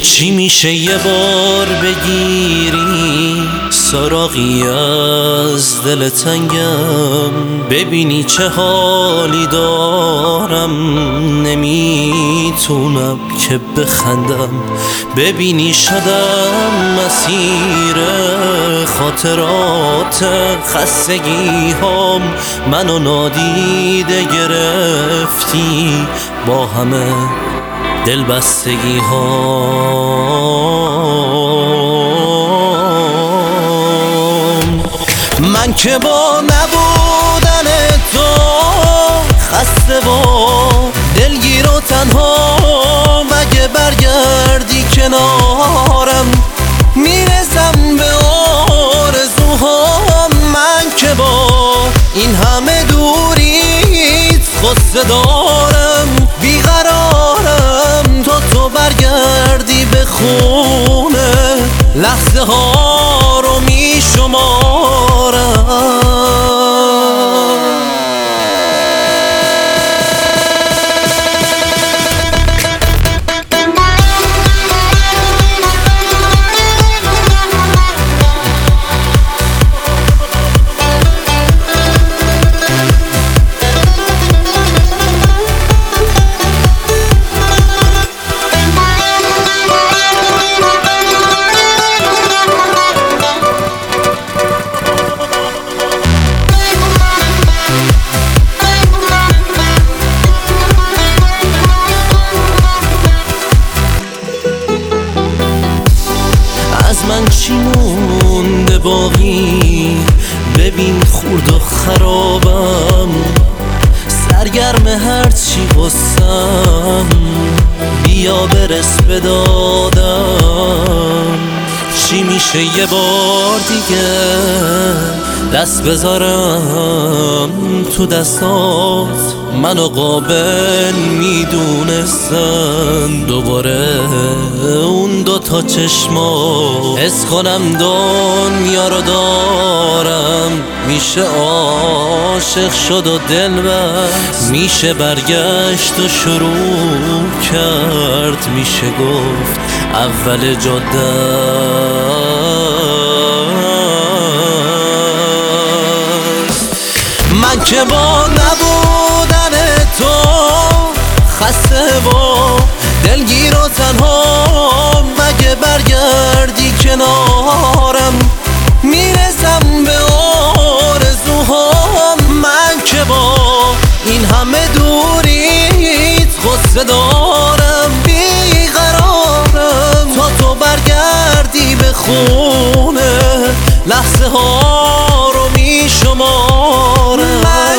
چی میشه یه بار بگیری سراغی از دل تنگم، ببینی چه حالی دارم، نمیتونم که بخندم، ببینی شدم مسیر خاطرات خستگی هام، منو نادیده گرفتی با همه دل بستگی هام. من که با نبودن تو خسته و دلگیر و تنها، مگه برگردی کنارم میرسم به آرزوهام. من که با این همه دوریت غصه دارم، بیقرارم تا تو برگردی به خونه، لحظه ها رو میشمارم. از من چی مونده باقی، ببین خورد و خرابم، سرگرم هرچی غصم، بیا برس به دادم. چی میشه یه بار دیگه دست بذارم تو دستات، منو قابل میدونستن دوباره اون دوتا چشما، حس کنم دنیا رو دارم، میشه عاشق شد و دل بست، میشه برگشت و شروع کرد، میشه گفت اول جاده. من که با نبودن تو خسته و دلگیر و تنها، مگه برگردی کنارم میرسم به آرزوهام. من که با این همه دوریت غصه دارم، بیقرارم تا تو برگردی به خونه، لحظه ها رو میشمارم.